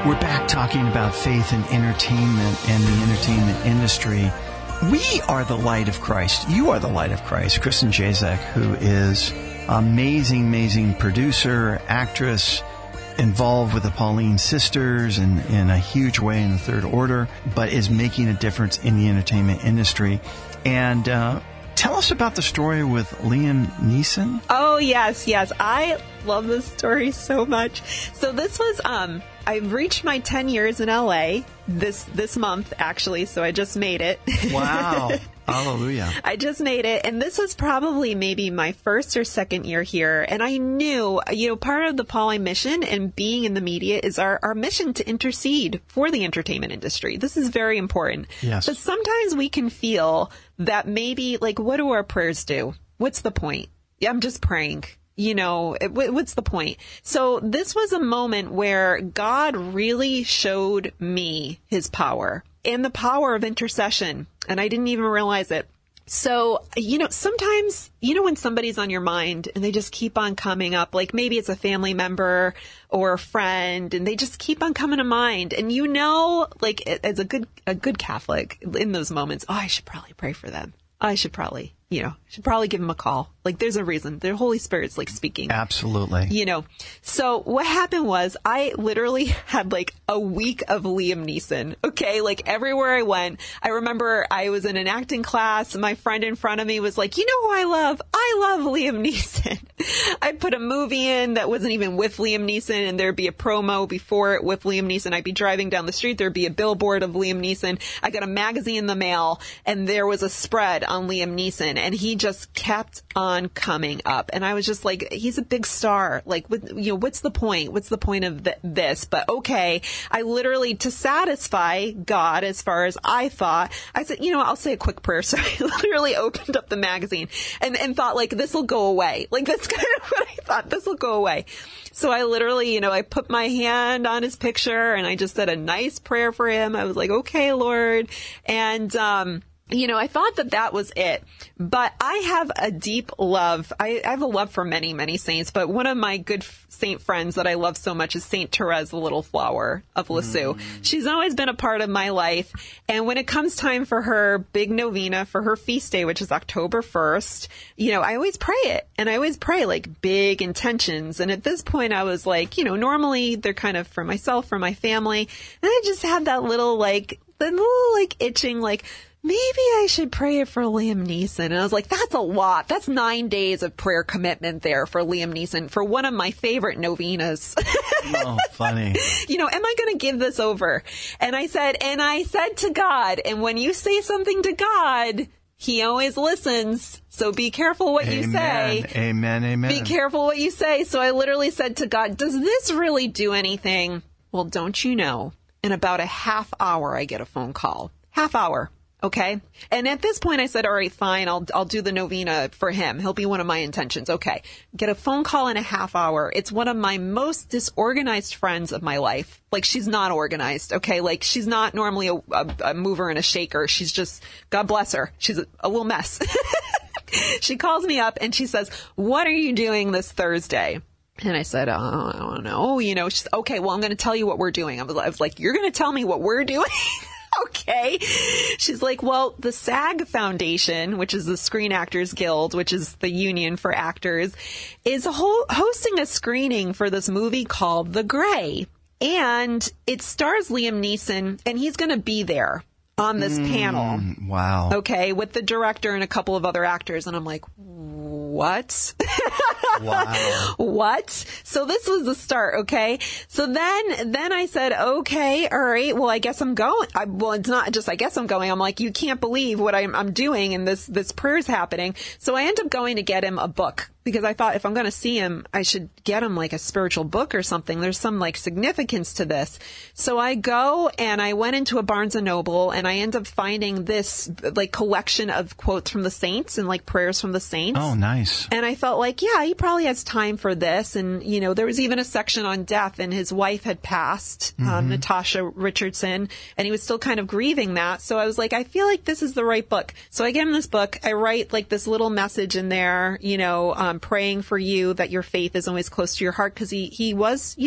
We're back talking about faith and entertainment and the entertainment industry. We are the light of Christ. You are the light of Christ. Kristen Jacek, who is amazing, amazing producer, actress, involved with the Pauline sisters and in a huge way in the Third Order, but is making a difference in the entertainment industry. And uh, tell us about the story with Liam Neeson. Oh, yes, yes. I love this story so much. So this was, um, I've reached my ten years in L A this this month, actually, so I just made it. Wow. Hallelujah. I just made it. And this was probably maybe my first or second year here. And I knew, you know, part of the Pauline mission and being in the media is our, our mission to intercede for the entertainment industry. This is very important. Yes. But sometimes we can feel that maybe, like, what do our prayers do? What's the point? I'm just praying. You know, what's the point? So this was a moment where God really showed me his power and the power of intercession. And I didn't even realize it. So, you know, sometimes, you know, when somebody's on your mind and they just keep on coming up, like maybe it's a family member or a friend and they just keep on coming to mind. And you know, like as a good, a good Catholic in those moments, oh, I should probably pray for them. I should probably, you know, should probably give them a call. Like there's a reason. The Holy Spirit's like speaking. Absolutely. You know, so what happened was I literally had like a week of Liam Neeson. Okay. Like everywhere I went, I remember I was in an acting class. My friend in front of me was like, you know who I love? I love Liam Neeson. I put a movie in that wasn't even with Liam Neeson and there'd be a promo before it with Liam Neeson. I'd be driving down the street. There'd be a billboard of Liam Neeson. I got a magazine in the mail and there was a spread on Liam Neeson and he just kept on coming up. And I was just like, he's a big star. Like, what, you know, what's the point? What's the point of th- this? But okay, I literally, to satisfy God, as far as I thought, I said, you know, I'll say a quick prayer. So I literally opened up the magazine and, and thought like, this will go away. Like, that's kind of what I thought. This will go away. So I literally, you know, I put my hand on his picture and I just said a nice prayer for him. I was like, okay, Lord. And, um, you know, I thought that that was it, but I have a deep love. I, I have a love for many, many saints, but one of my good saint friends that I love so much is Saint Therese, the Little Flower of Lisieux. Mm. She's always been a part of my life. And when it comes time for her big novena for her feast day, which is October first, you know, I always pray it and I always pray like big intentions. And at this point I was like, you know, normally they're kind of for myself, for my family. And I just had that little like, the little like itching, like, maybe I should pray for Liam Neeson. And I was like, that's a lot. That's nine days of prayer commitment there for Liam Neeson for one of my favorite novenas. Oh, funny. You know, am I going to give this over? And I said, and I said to God, and when you say something to God, he always listens. So be careful what amen. you say. Amen. Amen. Be careful what you say. So I literally said to God, does this really do anything? Well, don't you know? In about a half hour, I get a phone call. Half hour. Okay. And at this point I said, all right, fine. I'll, I'll do the novena for him. He'll be one of my intentions. Okay. Get a phone call in a half hour. It's one of my most disorganized friends of my life. Like she's not organized. Okay. Like she's not normally a, a, a mover and a shaker. She's just, God bless her. She's a, a little mess. She calls me up and she says, what are you doing this Thursday? And I said, oh, I don't know. You know, she's okay. Well, I'm going to tell you what we're doing. I was, I was like, you're going to tell me what we're doing? Okay. She's like, well, the SAG Foundation, which is the Screen Actors Guild, which is the union for actors, is ho- hosting a screening for this movie called The Grey. And it stars Liam Neeson, and he's going to be there on this mm, panel. Wow. Okay, with the director and a couple of other actors. And I'm like, what? Wow. What? So this was the start, okay? So then, then I said, okay, all right, well, I guess I'm going. I, well, it's not just, I guess I'm going. I'm like, you can't believe what I'm, I'm doing and this, this prayer's happening. So I end up going to get him a book. Because I thought if I'm going to see him, I should get him like a spiritual book or something. There's some like significance to this. So I go and I went into a Barnes and Noble and I end up finding this like collection of quotes from the saints and like prayers from the saints. Oh, nice. And I felt like, yeah, he probably has time for this. And, you know, there was even a section on death and his wife had passed, mm-hmm. um, Natasha Richardson, and he was still kind of grieving that. So I was like, I feel like this is the right book. So I get him this book. I write like this little message in there, you know, um, praying for you that your faith is always close to your heart because he, he was, you know,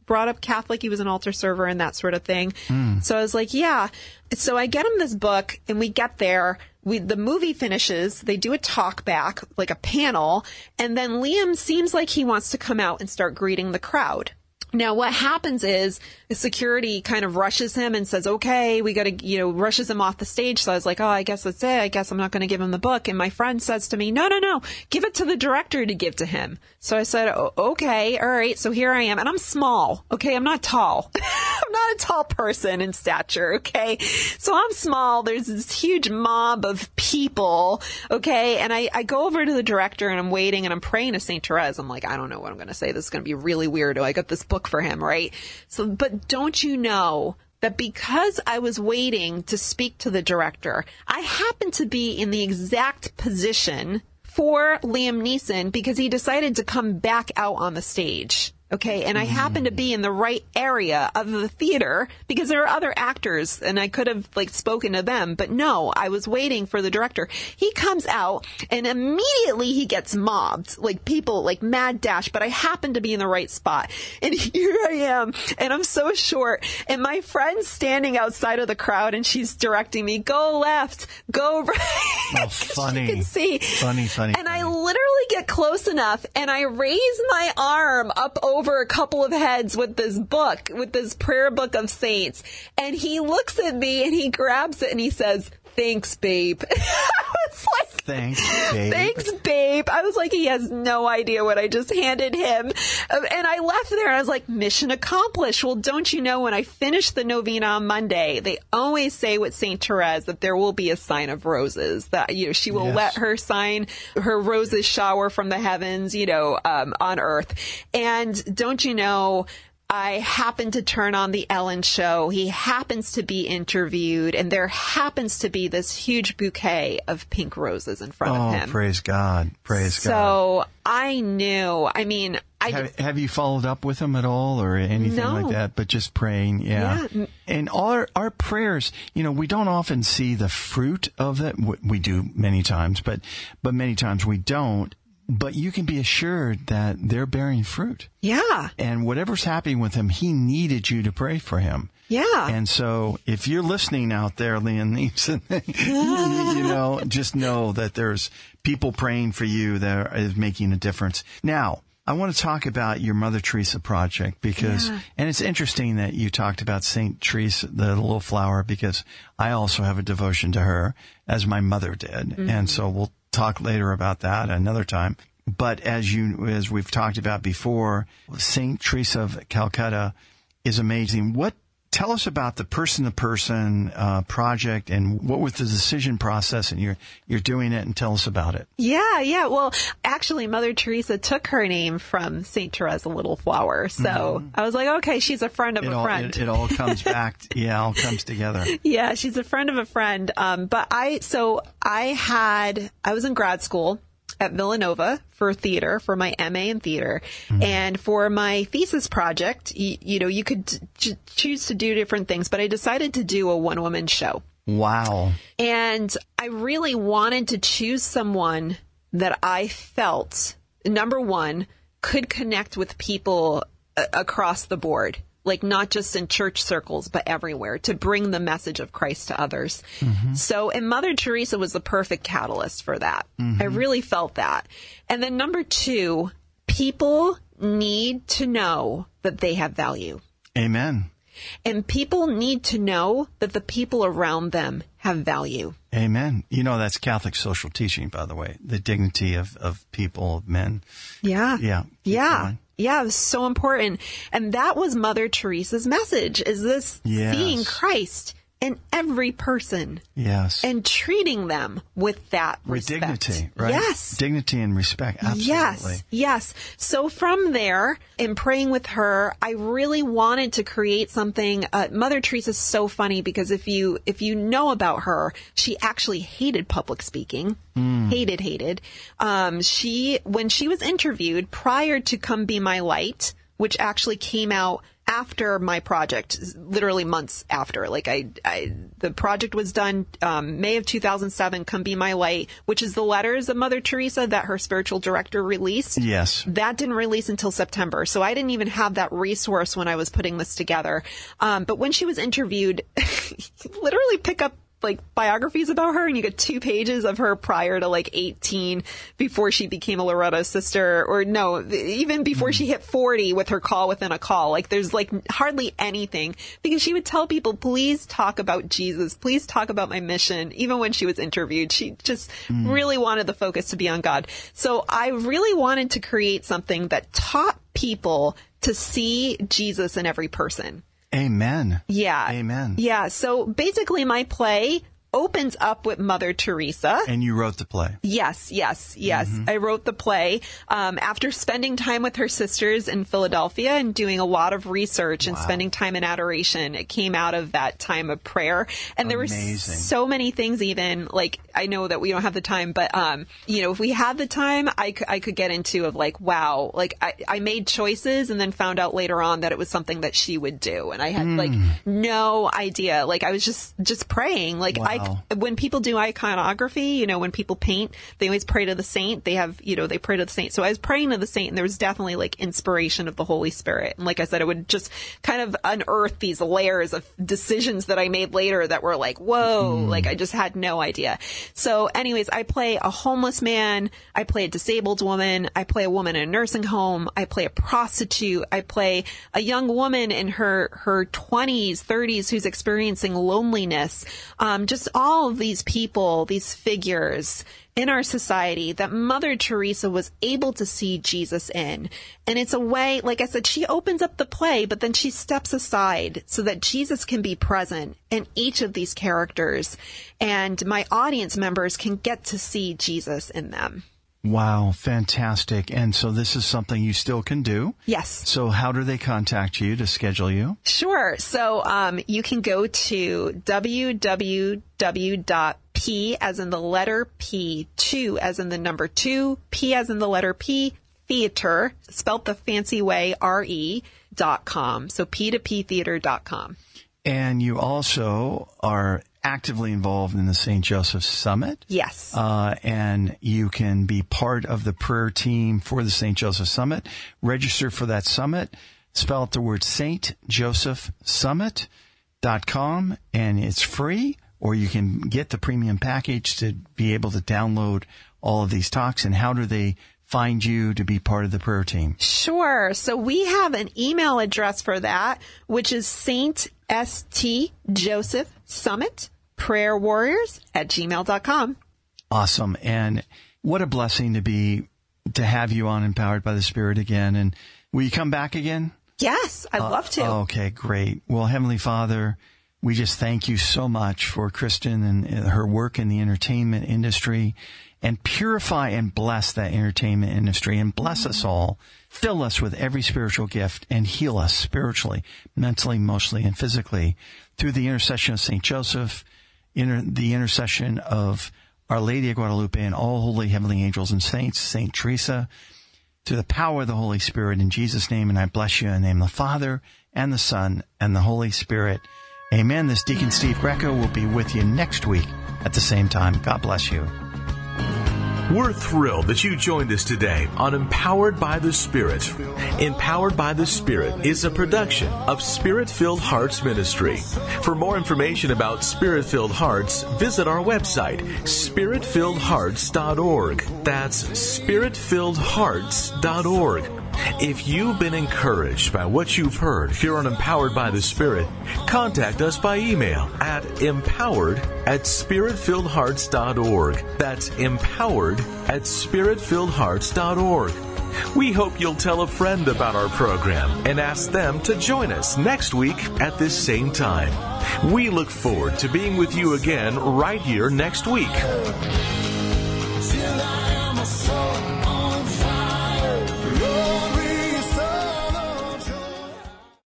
brought up Catholic. He was an altar server and that sort of thing. Mm. So I was like, yeah. So I get him this book and we get there. We, the movie finishes. They do a talk back, like a panel. And then Liam seems like he wants to come out and start greeting the crowd. Now, what happens is the security kind of rushes him and says, okay, we got to, you know, rushes him off the stage. So I was like, oh, I guess that's it. I guess I'm not going to give him the book. And my friend says to me, no, no, no, give it to the director to give to him. So I said, oh, okay, all right. So here I am. And I'm small. Okay. I'm not tall. I'm not a tall person in stature. Okay. So I'm small. There's this huge mob of people. Okay. And I, I go over to the director and I'm waiting and I'm praying to Saint Therese. I'm like, I don't know what I'm going to say. This is going to be really weird. I got this book for him, right? So, but don't you know that because I was waiting to speak to the director, I happened to be in the exact position for Liam Neeson because he decided to come back out on the stage. Okay. And I happened to be in the right area of the theater because there are other actors and I could have like spoken to them. But no, I was waiting for the director. He comes out and immediately he gets mobbed, like people like mad dash. But I happened to be in the right spot. And here I am. And I'm so short. And my friend's standing outside of the crowd and she's directing me, go left, go right. Oh, funny. You can see. Funny, funny. And funny. I literally get close enough and I raise my arm up over over a couple of heads with this book, with this prayer book of saints. And he looks at me and he grabs it and he says, thanks, babe. I was like, thanks, babe. Thanks, babe. I was like, he has no idea what I just handed him. And I left there and I was like, mission accomplished. Well, don't you know, when I finish the novena on Monday, they always say with Saint Therese that there will be a sign of roses, that, you know, she will yes. let her sign her roses shower from the heavens, you know, um, on earth. And don't you know, I happened to turn on the Ellen show. He happens to be interviewed, and there happens to be this huge bouquet of pink roses in front oh, of him. Praise God. Praise so God. So I knew. I mean, I have, have you followed up with him at all or anything no. like that? But just praying, yeah. yeah. And our our prayers, you know, we don't often see the fruit of it. We do many times, but but many times we don't. But you can be assured that they're bearing fruit. Yeah. And whatever's happening with him, he needed you to pray for him. Yeah. And so if you're listening out there, Liam Neeson, you know, just know that there's people praying for you that is making a difference. Now, I want to talk about your Mother Teresa project because, yeah. and it's interesting that you talked about Saint Teresa, the little flower, because I also have a devotion to her, as my mother did. Mm-hmm. And so we'll talk later about that another time. But as you, as we've talked about before, Saint Teresa of Calcutta is amazing. What, tell us about the person-to-person uh, project and what was the decision process, and you're, you're doing it, and tell us about it. Yeah, yeah. Well, actually, Mother Teresa took her name from Saint Therese, a little flower. So mm-hmm. I was like, okay, she's a friend of it a all, friend. It, it all comes back. Yeah, all comes together. Yeah, she's a friend of a friend. Um, but I, so I had, I was in grad school at Villanova for theater, for my M A in theater. Mm-hmm. And for my thesis project, you, you know, you could t- choose to do different things, but I decided to do a one-woman show. Wow. And I really wanted to choose someone that I felt, number one, could connect with people a- across the board. Like not just in church circles, but everywhere, to bring the message of Christ to others. Mm-hmm. So, and Mother Teresa was the perfect catalyst for that. Mm-hmm. I really felt that. And then number two, people need to know that they have value. Amen. And people need to know that the people around them have value. Amen. You know, that's Catholic social teaching, by the way, the dignity of, of people, of men. Yeah. Yeah. Yeah. Going. Yeah, it was so important. And that was Mother Teresa's message, is this yes. seeing Christ in every person. Yes. And treating them with that with respect. dignity, right? Yes. Dignity and respect, absolutely. Yes, yes. So from there, in praying with her, I really wanted to create something. Uh, Mother Teresa's so funny because if you if you know about her, she actually hated public speaking. Mm. Hated, hated. Um, she, when she was interviewed prior to Come Be My Light, which actually came out after my project, literally months after. Like I, I the project was done um, May of two thousand seven, Come Be My Light, which is the letters of Mother Teresa that her spiritual director released. Yes. That didn't release until September. So I didn't even have that resource when I was putting this together. Um, but when she was interviewed, literally pick up like biographies about her and you get two pages of her prior to like eighteen, before she became a Loretto sister, or no, even before mm. she hit forty with her Call Within a Call. Like there's like hardly anything, because she would tell people, please talk about Jesus, please talk about my mission. Even when she was interviewed, she just mm. really wanted the focus to be on God. So I really wanted to create something that taught people to see Jesus in every person. Amen. Yeah. Amen. Yeah. So basically my play opens up with Mother Teresa. And you wrote the play. Yes, yes, yes. Mm-hmm. I wrote the play um, after spending time with her sisters in Philadelphia and doing a lot of research and wow. spending time in adoration. It came out of that time of prayer. And there Amazing. were so many things, even like, I know that we don't have the time, but, um, you know, if we had the time, I, c- I could get into of like, wow, like I, I made choices and then found out later on that it was something that she would do. And I had mm. like no idea. Like I was just, just praying. Like wow. I, when people do iconography, you know, when people paint, they always pray to the saint. They have, you know, they pray to the saint. So I was praying to the saint, and there was definitely like inspiration of the Holy Spirit. And like I said, it would just kind of unearth these layers of decisions that I made later that were like, whoa, mm. like I just had no idea. So anyways, I play a homeless man. I play a disabled woman. I play a woman in a nursing home. I play a prostitute. I play a young woman in her, her twenties, thirties who's experiencing loneliness. Um, just all of these people, these figures in our society that Mother Teresa was able to see Jesus in. And it's a way, like I said, she opens up the play, but then she steps aside so that Jesus can be present in each of these characters. And my audience members can get to see Jesus in them. Wow, fantastic. And so this is something you still can do? Yes. So how do they contact you to schedule you? Sure. So um, you can go to w w w dot p as in the letter P, two as in the number two, P as in the letter P, theater, spelt the fancy way, R E, dot com. So P to P theater dot com. And you also are actively involved in the Saint Joseph Summit. Yes. Uh, and you can be part of the prayer team for the Saint Joseph Summit. Register for that summit. Spell out the word saint joseph summit dot com, and it's free, or you can get the premium package to be able to download all of these talks. And how do they find you to be part of the prayer team? Sure. So we have an email address for that, which is Saint S T Joseph Summit Prayer Warriors at gmail dot com. Awesome. And what a blessing to be, to have you on Empowered by the Spirit again. And will you come back again? Yes, I'd uh, love to. Okay, great. Well, Heavenly Father, we just thank you so much for Kristen and her work in the entertainment industry, and purify and bless that entertainment industry, and bless us all. Fill us with every spiritual gift and heal us spiritually, mentally, emotionally, and physically through the intercession of Saint Joseph, inter- the intercession of Our Lady of Guadalupe and all holy heavenly angels and saints, Saint Teresa, to the power of the Holy Spirit, in Jesus' name. And I bless you in the name of the Father and the Son and the Holy Spirit. Amen. This Deacon Steve Greco will be with you next week at the same time. God bless you. We're thrilled that you joined us today on Empowered by the Spirit. Empowered by the Spirit is a production of Spirit-Filled Hearts Ministry. For more information about Spirit-Filled Hearts, visit our website, spirit filled hearts dot org. That's spirit filled hearts dot org. If you've been encouraged by what you've heard here on Empowered by the Spirit, contact us by email at empowered at spirit filled hearts dot org. That's empowered at spirit filled hearts dot org. We hope you'll tell a friend about our program and ask them to join us next week at this same time. We look forward to being with you again right here next week.